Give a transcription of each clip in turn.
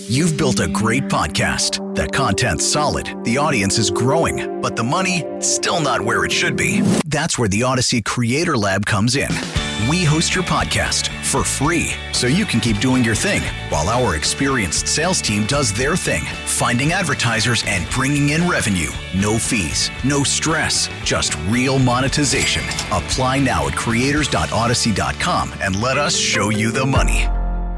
You've built a great podcast. The content's solid, the audience is growing, but the money, still not where it should be. That's where the Odyssey Creator Lab comes in. We host your podcast for free, so you can keep doing your thing, while our experienced sales team does their thing, finding advertisers and bringing in revenue. No fees, no stress, just real monetization. Apply now at creators.odyssey.com and let us show you the money.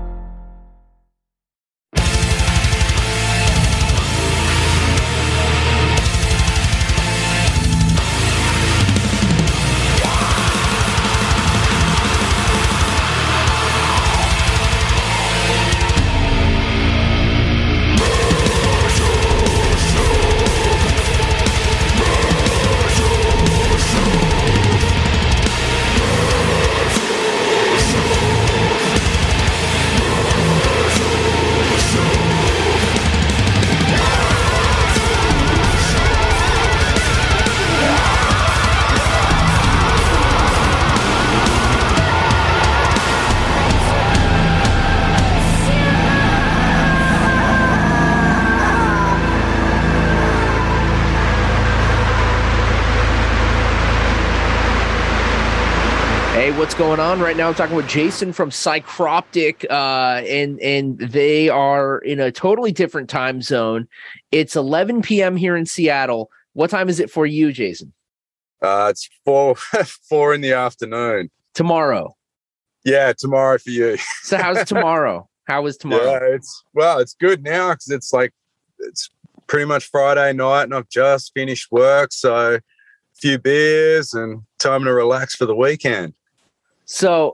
What's going on right now? I'm talking with Jason from Psycroptic, and they are in a totally different time zone. It's 11 p.m. here in Seattle. What time is it for you, Jason? It's 4 in the afternoon. Tomorrow. Yeah, tomorrow for you. So how's tomorrow? How is tomorrow? Yeah, it's good now because it's pretty much Friday night and I've just finished work, so a few beers and time to relax for the weekend. So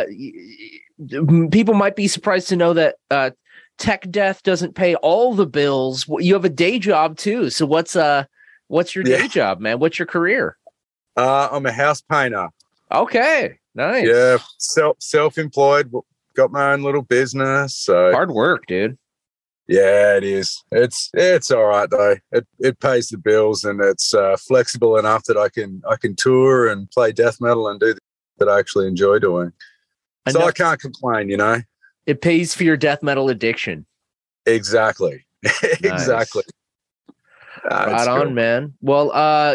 people might be surprised to know that Tech Death doesn't pay all the bills. You have a day job too. So what's your day job, man? What's your career? I'm a house painter. Okay, nice. Yeah, self-employed. Got my own little business. So hard work, dude. Yeah, it is. It's all right though. It pays the bills and it's flexible enough that I can tour and play death metal and do that I actually enjoy doing. So I can't complain, you know. It pays for your death metal addiction. Exactly. Nice. Exactly. Right on, cool, man. Well,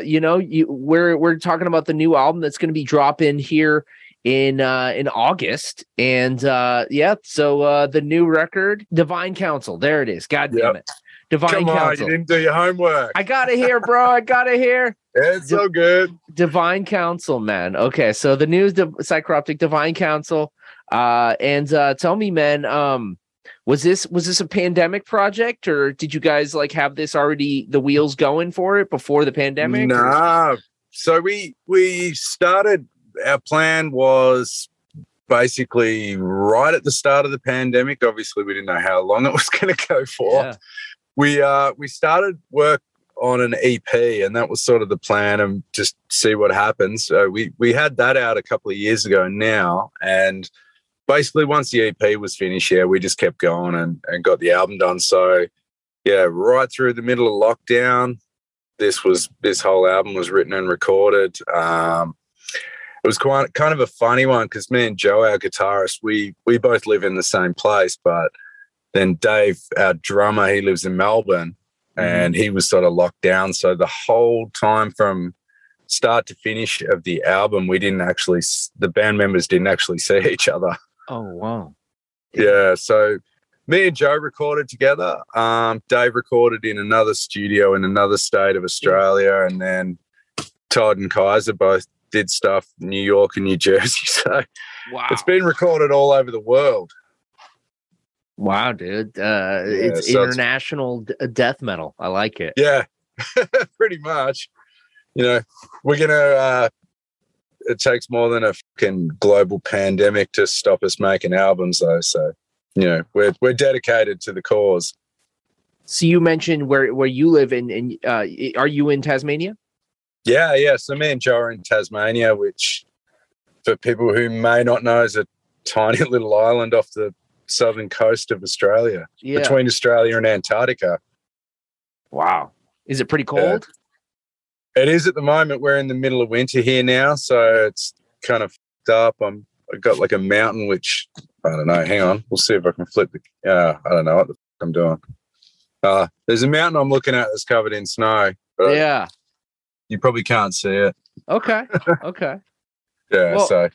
we're talking about the new album that's going to be dropping here in August, and so the new record, Divine Council. There it is. God damn it. Divine Council. You didn't do your homework. I got it here, bro. I got it here. It's so good. Divine Council, man. Okay, so the new Psycroptic Divine Council. And tell me, man, was this a pandemic project, or did you guys have this already, the wheels going for it before the pandemic? Nah. So we started. Our plan was basically right at the start of the pandemic. Obviously, we didn't know how long it was going to go for. Yeah. We started work on an EP, and that was sort of the plan, and just see what happens. So we had that out a couple of years ago now, and basically once the EP was finished, we just kept going and got the album done. So right through the middle of lockdown, this whole album was written and recorded. It was kind of a funny one because me and Joe, our guitarist, we both live in the same place, but then Dave, our drummer, he lives in Melbourne, and he was sort of locked down. So the whole time from start to finish of the album, the band members didn't actually see each other. Oh, wow. Yeah, so me and Joe recorded together. Dave recorded in another studio in another state of Australia, and then Todd and Kaiser both did stuff in New York and New Jersey. So It's been recorded all over the world. Wow, dude. It's international death metal. I like it. Yeah, pretty much. We're going to, it takes more than a fucking global pandemic to stop us making albums though. So, we're dedicated to the cause. So you mentioned where you live in, are you in Tasmania? Yeah. So me and Joe are in Tasmania, which for people who may not know is a tiny little island off the southern coast of Australia, between Australia and Antarctica. Wow. Is it pretty cold? It is at the moment. We're in the middle of winter here now, so it's kind of up. I've got like a mountain, which I don't know. Hang on, we'll see if I can flip the. I don't know what the I'm doing. There's a mountain I'm looking at that's covered in snow. But yeah. You probably can't see it. Okay. Okay. Yeah. Well,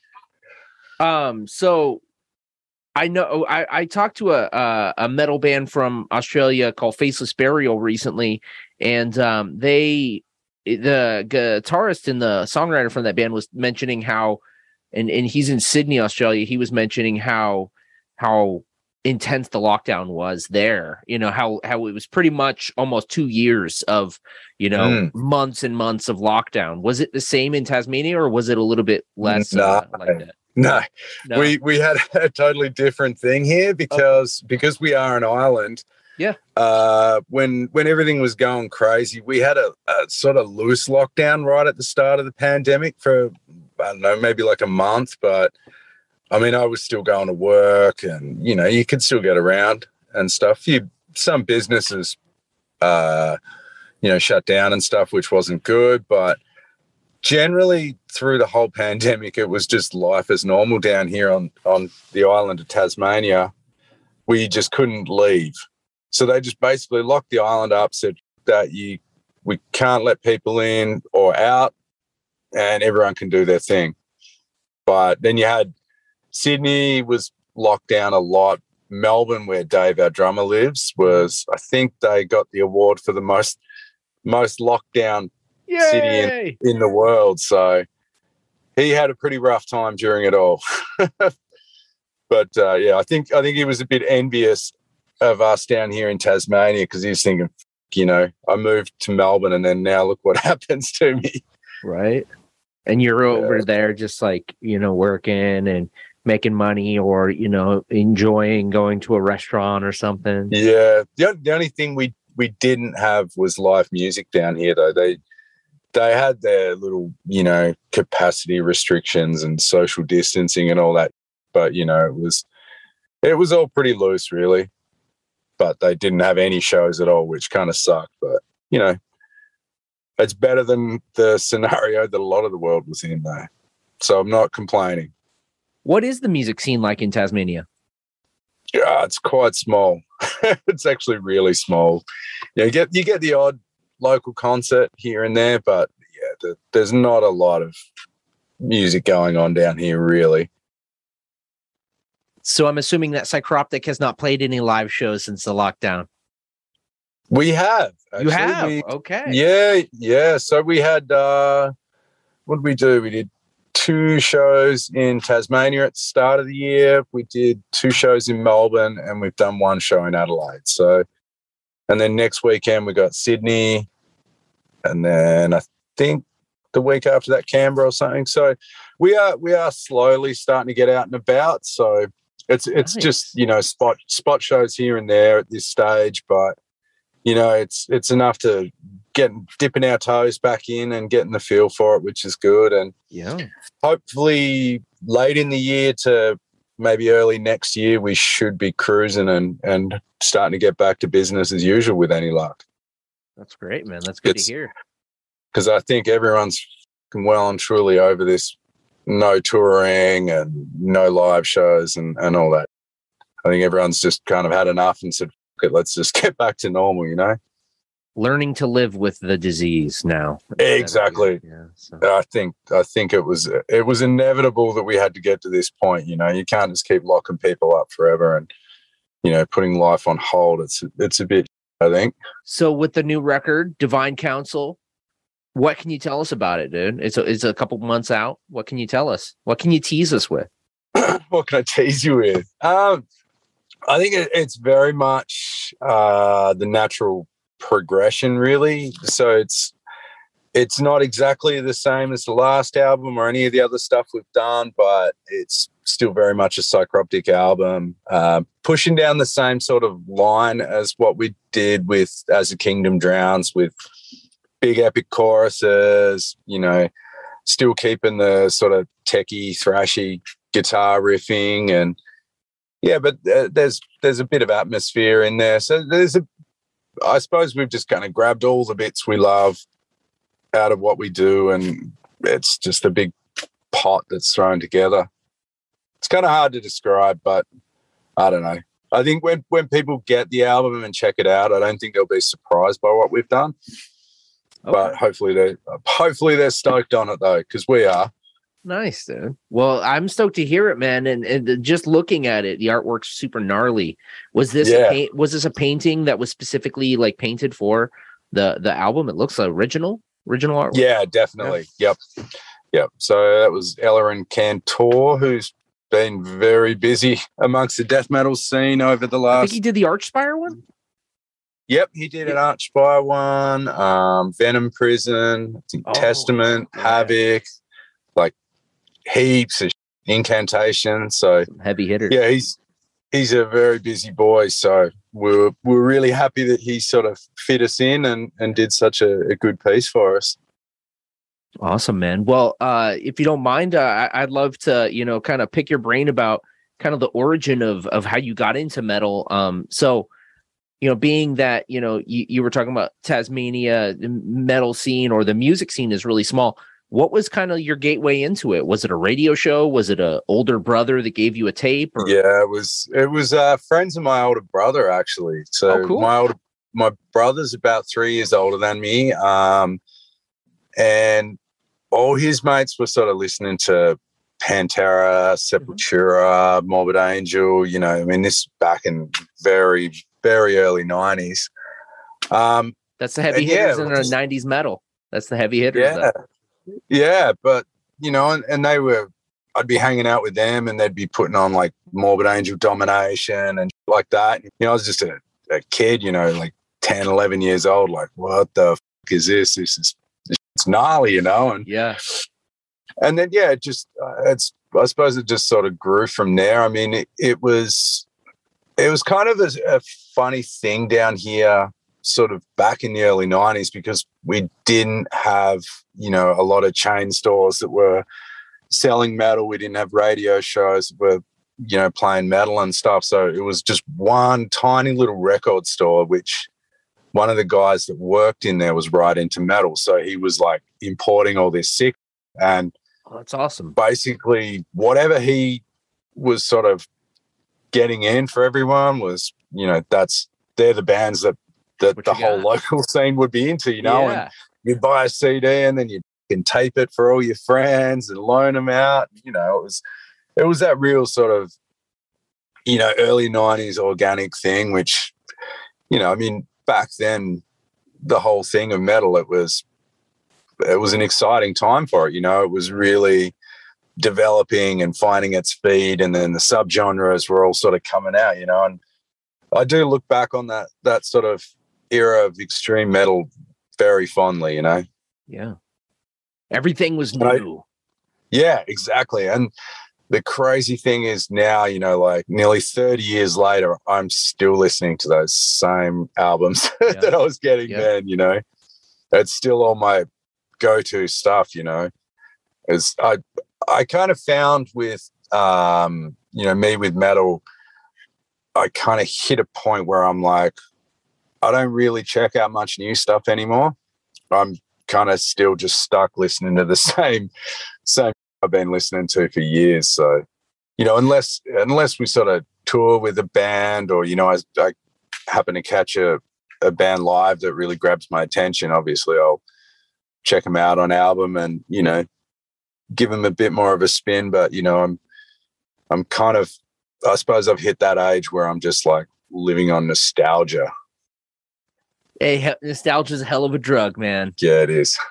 so I know I talked to a metal band from Australia called Faceless Burial recently, and the guitarist and the songwriter from that band was mentioning how, and he's in Sydney, Australia. He was mentioning how intense the lockdown was there. You know, how it was pretty much almost 2 years of, months and months of lockdown. Was it the same in Tasmania, or was it a little bit less like that? No. We had a totally different thing here because we are an island. Yeah. When everything was going crazy, we had a sort of loose lockdown right at the start of the pandemic for, I don't know, maybe like a month. But I mean, I was still going to work, and you could still get around and stuff. Some businesses, shut down and stuff, which wasn't good. But generally, through the whole pandemic, it was just life as normal down here on the island of Tasmania. We just couldn't leave. So they just basically locked the island up, said that we can't let people in or out, and everyone can do their thing. But then you had Sydney was locked down a lot. Melbourne, where Dave, our drummer, lives, I think they got the award for the most locked down city in the world. So he had a pretty rough time during it all. But I think he was a bit envious of us down here in Tasmania, because he's thinking, I moved to Melbourne and then now look what happens to me. Right. And you're over there just like, working and making money, or, enjoying going to a restaurant or something. Yeah. The only thing we didn't have was live music down here, though. They had their little, capacity restrictions and social distancing and all that. But, it was all pretty loose, really. But they didn't have any shows at all, which kind of sucked. But, it's better than the scenario that a lot of the world was in, though. So I'm not complaining. What is the music scene like in Tasmania? Yeah, it's quite small. It's actually really small. You get the odd local concert here and there, but there's not a lot of music going on down here, really. So I'm assuming that Psychroptic has not played any live shows since the lockdown. We have. Actually. You have? Okay. Yeah. So we had, what did we do? We did 2 shows in Tasmania at the start of the year. We did 2 shows in Melbourne, and we've done 1 show in Adelaide. So, and then next weekend we got Sydney, and then I think the week after that Canberra or something. So we are slowly starting to get out and about. So it's nice. Just spot shows here and there at this stage, but it's enough to dipping our toes back in and getting the feel for it, which is good. And hopefully late in the year to maybe early next year, we should be cruising and starting to get back to business as usual with any luck. That's great, man. That's good to hear. Because I think everyone's well and truly over this no touring and no live shows and all that. I think everyone's just kind of had enough and said, okay, let's just get back to normal, Learning to live with the disease now. Exactly. Yeah, so. I think it was inevitable that we had to get to this point. You can't just keep locking people up forever and putting life on hold. It's a bit, I think. So with the new record, Divine Council, what can you tell us about it, dude? It's a couple months out. What can you tell us? What can you tease us with? What can I tease you with? I think it's very much the natural progression, really. So it's not exactly the same as the last album or any of the other stuff we've done, but it's still very much a Psychroptic album, pushing down the same sort of line as what we did with As the Kingdom Drowns, with big epic choruses, still keeping the sort of techie, thrashy guitar riffing, and but there's a bit of atmosphere in there. So I suppose we've just kind of grabbed all the bits we love out of what we do, and it's just a big pot that's thrown together. It's kind of hard to describe, but I don't know. I think when people get the album and check it out, I don't think they'll be surprised by what we've done. Okay. But hopefully they're stoked on it though, because we are. Nice, dude. Well, I'm stoked to hear it, man. And just looking at it, the artwork's super gnarly. Was this a painting that was specifically like painted for the album? It looks like original artwork. Yeah, definitely. Yeah. Yep. So that was Ellerin Cantor, who's been very busy amongst the death metal scene over the last. I think he did the Archspire one. Yep, he did an Archspire one, Venom Prison, I think Testament, Havoc, like heaps of incantation. So some heavy hitters. Yeah, he's a very busy boy. So we're really happy that he sort of fit us in and did such a good piece for us. Awesome, man. Well, if you don't mind, I'd love to, kind of pick your brain about kind of the origin of how you got into metal. So, being that, you were talking about Tasmania, the metal scene or the music scene is really small. What was kind of your gateway into it? Was it a radio show? Was it an older brother that gave you a tape? Or? Yeah, it was friends of my older brother, actually. So cool. My brother's about 3 years older than me. And all his mates were sort of listening to Pantera, Sepultura, Morbid Angel, this back in very, very early 90s. That's the heavy hitters in the 90s metal. That's the heavy hitters. Yeah. Yeah, but, and I'd be hanging out with them and they'd be putting on like Morbid Angel Domination and like that. I was just a kid, like 10, 11 years old, like, what the fuck is this? It's gnarly, and yeah. And then, I suppose it just sort of grew from there. I mean, it was kind of a funny thing down here, sort of back in the early 90s, because we didn't have, a lot of chain stores that were selling metal. We didn't have radio shows that were, playing metal and stuff. So it was just one tiny little record store, which one of the guys that worked in there was right into metal. So he was like importing all this sick, and that's awesome. Basically, whatever he was sort of getting in for everyone was, they're the bands that the whole local scene would be into, and you'd buy a CD and then you can tape it for all your friends and loan them out. It was that real sort of, early 90s organic thing, which, back then, the whole thing of metal, it was an exciting time for it. It was really developing and finding its feet, and then the subgenres were all sort of coming out, and I do look back on that sort of era of extreme metal very fondly, Yeah. Everything was new. Yeah, exactly. And the crazy thing is now, like nearly 30 years later, I'm still listening to those same albums that I was getting then, It's still all my go-to stuff, As I kind of found with, me with metal, I kind of hit a point where I'm like, I don't really check out much new stuff anymore. I'm kind of still just stuck listening to the same I've been listening to for years. So, unless we sort of tour with a band or, I happen to catch a band live that really grabs my attention, obviously I'll check them out on album and, give them a bit more of a spin. But, I'm kind of, I suppose I've hit that age where I'm just like living on nostalgia. Hey, nostalgia is a hell of a drug, man. Yeah, it is.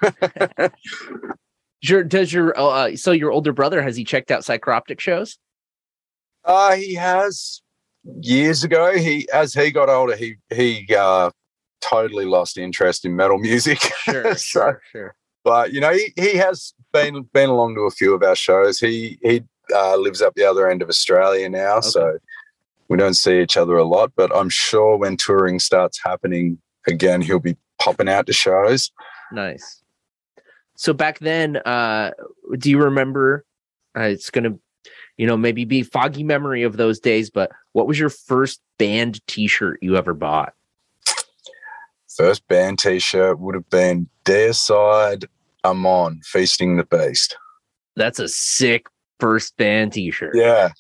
So your older brother, has he checked out Psychroptic shows? He has years ago. As he got older, he totally lost interest in metal music. Sure, sure. But he has been along to a few of our shows. He lives up the other end of Australia now, so we don't see each other a lot. But I'm sure when touring starts happening again, he'll be popping out to shows. Nice. So back then, do you remember? It's gonna, maybe be foggy memory of those days. But what was your first band T-shirt you ever bought? First band T-shirt would have been Deicide Amon, Feasting the Beast. That's a sick first band T-shirt. Yeah.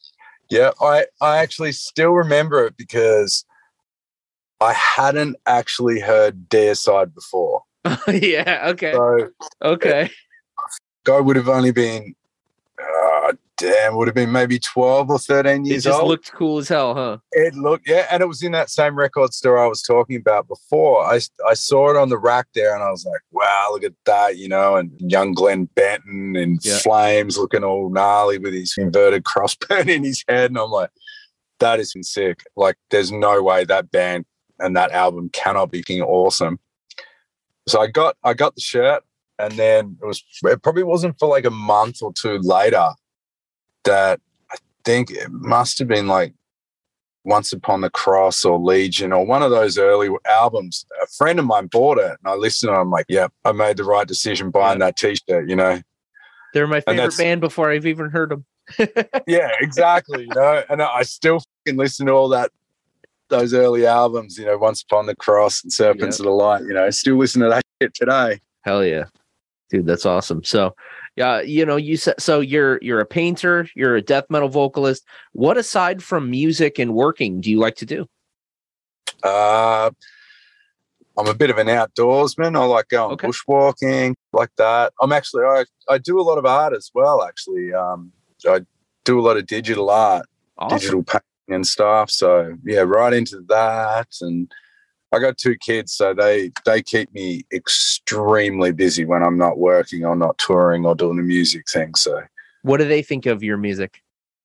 Yeah, I actually still remember it because I hadn't actually heard Deicide before. Yeah, okay. So okay. I would have only been, would have been maybe 12 or 13 years old. It just looked cool as hell, huh? It looked, yeah, and it was in that same record store I was talking about before. I saw it on the rack there, and I was like, wow, look at that, you know, and young Glenn Benton in flames looking all gnarly with his inverted crossbone in his head, and I'm like, that is sick. Like, there's no way that band and that album cannot be fucking awesome. So I got the shirt, and then it probably wasn't for like a month or two later that I think it must have been like Once Upon the Cross or Legion or one of those early albums. A friend of mine bought it, and I listened, and I'm like, yeah, I made the right decision buying that T-shirt, you know. They're my favorite band before I've even heard them. Yeah, exactly, you know, and I still fucking listen to all those early albums, you know, Once Upon the Cross and Serpents of the Light, you know, still listen to that shit today. Hell yeah. Dude, that's awesome. So, yeah, you know, you said so you're a painter, you're a death metal vocalist. What aside from music and working do you like to do? I'm a bit of an outdoorsman. I like going bushwalking, like that. I'm actually I do a lot of art as well, actually. I do a lot of digital art, digital painting and stuff. So yeah, right into that. And I got 2 kids, so they keep me extremely busy when I'm not working or not touring or doing the music thing. So what do they think of your music?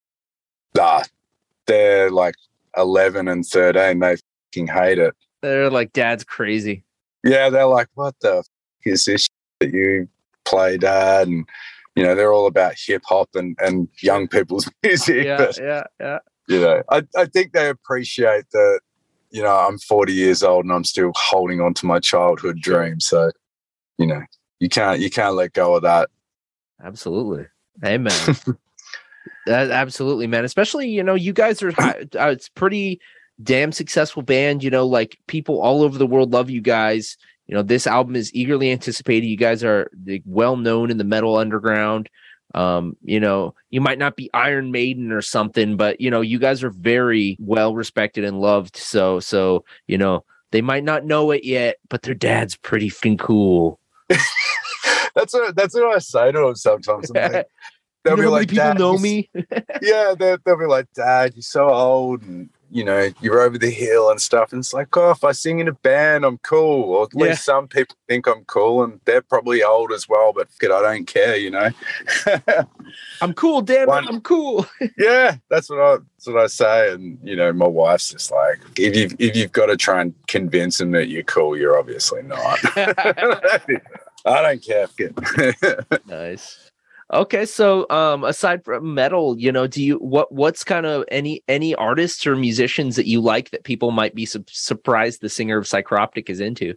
They're like 11 and 13. They fucking hate it. They're like, Dad's crazy. Yeah, they're like, what the f- is this that you play, Dad? And you know, they're all about hip hop and young people's music. Yeah. You know, I think they appreciate that. You know, I'm 40 years old and I'm still holding on to my childhood dream. So, you know, you can't let go of that. Absolutely. Hey, man. Absolutely, man. Especially, you know, you guys are, it's pretty damn successful band. You know, like people all over the world love you guys. You know, this album is eagerly anticipated. You guys are well known in the metal underground. You know, you might not be Iron Maiden or something, but you know, you guys are very well respected and loved. So, you know, they might not know it yet, but their dad's pretty fucking cool. That's what I say to them sometimes. Like, they'll be like, people know me. Yeah, they'll be like, Dad, you're so old, and you know, you're over the hill and stuff. And it's like, oh, if I sing in a band, I'm cool. Or at least some people think I'm cool, and they're probably old as well, but I don't care, you know. I'm cool, damn it, I'm cool. Yeah, that's what I say. And you know, my wife's just like, if you've got to try and convince them that you're cool, you're obviously not. I don't care. Nice. Okay, so aside from metal, you know, what's kind of any artists or musicians that you like that people might be surprised the singer of Psychroptic is into?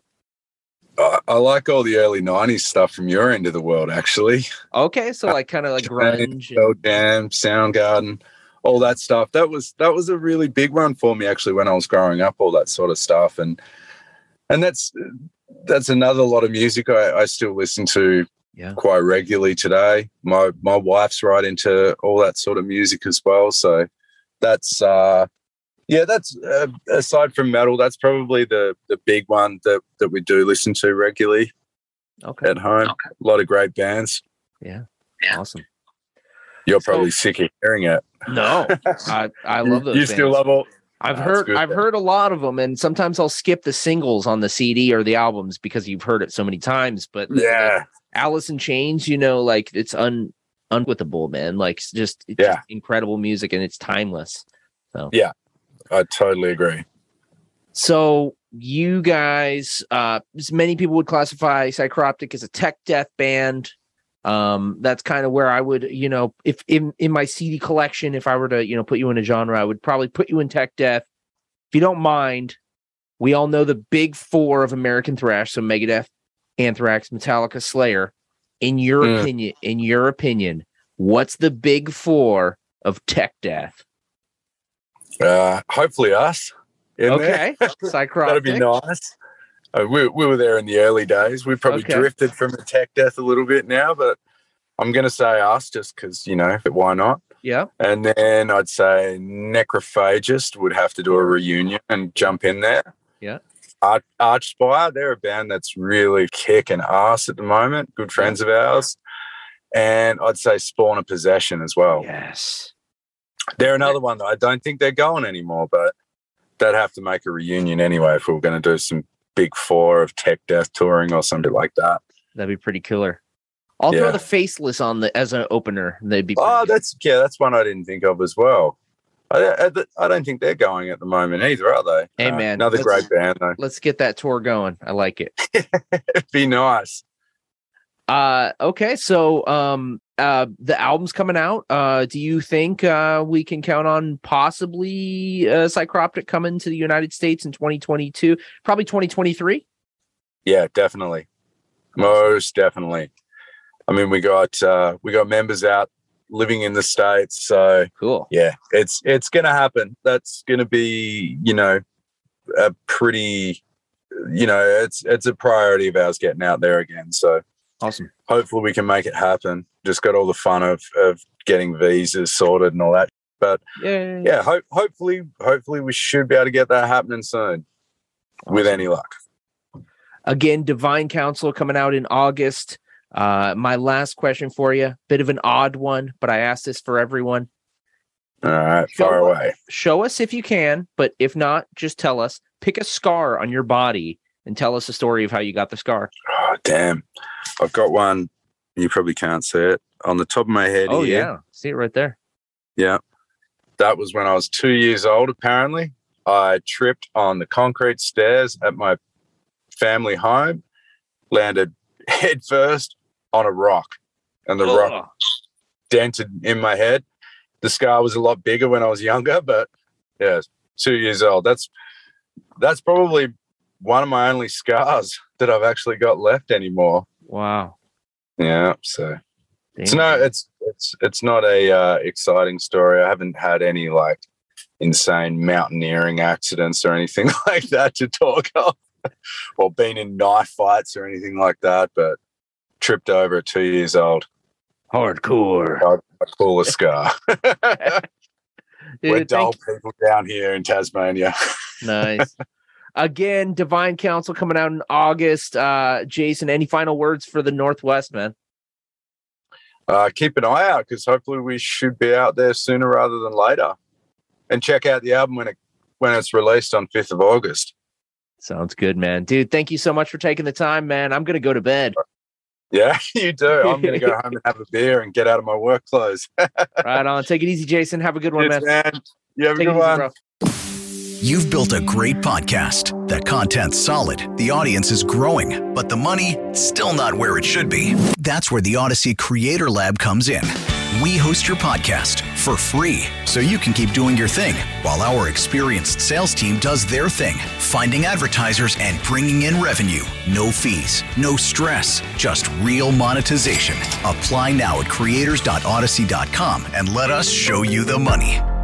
I like all the early 90s stuff from your end of the world, actually. Okay, so like kind of like grunge, Pearl Jam, Soundgarden, all that stuff. That was a really big one for me, actually, when I was growing up, all that sort of stuff. And that's another lot of music I still listen to quite regularly today. My wife's right into all that sort of music as well. So that's aside from metal, that's probably the big one that we do listen to regularly at home. A lot of great bands. Yeah. Awesome. You're probably sick of hearing it. No, I love those. You still love all? I've heard a lot of them, and sometimes I'll skip the singles on the CD or the albums because you've heard it so many times. But the Alice in Chains, you know, like it's unwithable, man. Like it's just incredible music, and it's timeless. So yeah, I totally agree. So you guys, many people would classify Psychroptic as a tech death band. That's kind of where I would, you know, if in my CD collection, if I were to, you know, put you in a genre, I would probably put you in tech death. If you don't mind, we all know the big four of American thrash, so Megadeth, Anthrax, Metallica, Slayer. In your opinion, what's the big four of tech death? Hopefully us. Okay, Psychroptic. That'd be nice. We were there in the early days. We probably drifted from the tech death a little bit now, but I'm going to say us just because, you know, why not? Yeah. And then I'd say Necrophagist would have to do a reunion and jump in there. Yeah. Archspire, they're a band that's really kicking ass at the moment. Good friends of ours. And I'd say Spawn of Possession as well. Yes. They're another one that I don't think they're going anymore, but they'd have to make a reunion anyway if we were going to do some big four of tech death touring or something like that. That'd be pretty killer. I'll throw the Faceless on as an opener. They'd be good. That's one I didn't think of as well. I don't think they're going at the moment either, are they? Hey, man. Another great band, though. Let's get that tour going. I like it. It'd be nice. Okay, so the album's coming out. Do you think we can count on possibly Psychroptic coming to the United States in 2022? Probably 2023? Yeah, definitely. Most definitely. I mean, we got members out living in the States, so cool. Yeah, it's going to happen. That's going to be, a pretty, it's a priority of ours getting out there again. So awesome. Hopefully we can make it happen. Just got all the fun of getting visas sorted and all that. But hopefully we should be able to get that happening soon, with any luck. Again, Divine Council coming out in August. My last question for you, bit of an odd one, but I ask this for everyone. All right, far away. Show us if you can, but if not, just tell us. Pick a scar on your body and tell us the story of how you got the scar. Oh, damn. I've got one. You probably can't see it. On the top of my head. Oh, here. yeah. See it right there. Yeah. That was when I was 2 years old, apparently. I tripped on the concrete stairs at my family home, landed head first on a rock, and the rock dented in my head. The scar was a lot bigger when I was younger, but yeah, 2 years old. That's probably one of my only scars that I've actually got left anymore. Wow. Yeah. So it's not a exciting story. I haven't had any like insane mountaineering accidents or anything like that to talk of, or been in knife fights or anything like that, but tripped over at 2 years old. Hardcore. A cooler scar. Dude, we're dull people down here in Tasmania. Nice. Again, Divine Council coming out in August. Jason, any final words for the Northwest, man? Keep an eye out, because hopefully we should be out there sooner rather than later. And check out the album when it's released on 5th of August. Sounds good, man. Dude, thank you so much for taking the time, man. I'm going to go to bed. Yeah, you do. I'm going to go home and have a beer and get out of my work clothes. Right on. Take it easy, Jason. Have a good one, man. You have a good one. You've built a great podcast. That content's solid. The audience is growing, but the money still not where it should be. That's where the Odyssey Creator Lab comes in. We host your podcast for free, so you can keep doing your thing while our experienced sales team does their thing, finding advertisers and bringing in revenue. No fees, no stress, just real monetization. Apply now at creators.odyssey.com and let us show you the money.